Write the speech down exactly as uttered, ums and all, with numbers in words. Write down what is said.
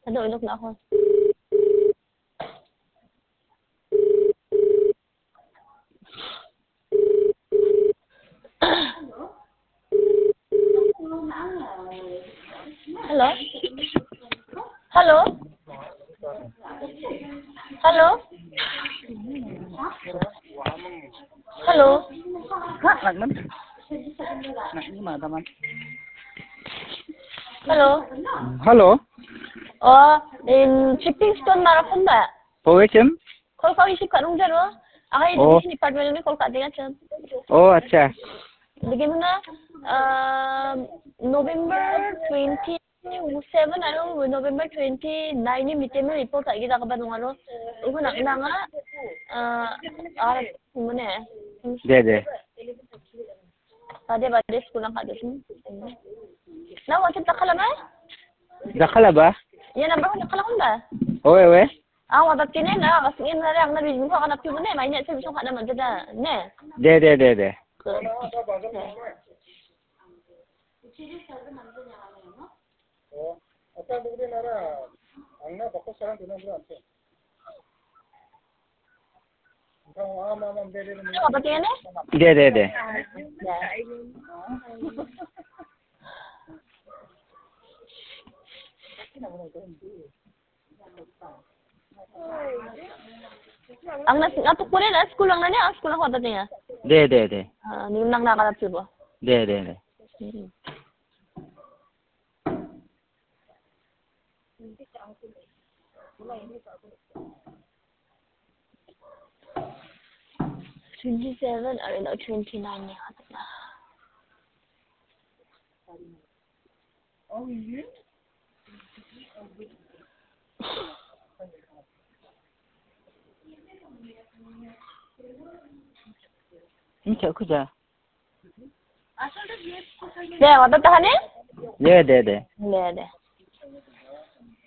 Ano, ilok na ako. Hello? Hello? Hello? Hello? Hah, nagman. Nak ni mah teman. Hello? Hello. Oh, in shipping stone marathon ba? Powechem? Call ka isip ka nung dyan, oh. Ako yung Oh. education department ni call ka din at siya. Oh, acha. Bigyan mo na, um, November twenty-seven, ano, November twenty-nine yung meeting mo, report sa kita ka ba nung ano? Iho na, na nga, ah, arap mo na eh. De de. Pade, pade, school lang ka doon. Na, wakit na kalamay? Dakala ba? Yan, number ko, nakalakon ba? Owe we. Ah, wabat kinin, ah, kasi yun na lang, nabigyan ko ka na piyo na eh, may niya, sabi ka naman dyan, ne? De de de de. Ano ba tingin eh? De de de. Ang nas atuk ko rin, school lang na niya, school lang ko ba niya? De de de. Ah, hindi lang nakalap siya. De de de. twenty-seven, I don't know, twenty-nine niya. Oh, yeah. Ini cak kuja. Deh, wata tahan eh? De de de. Deh, deh.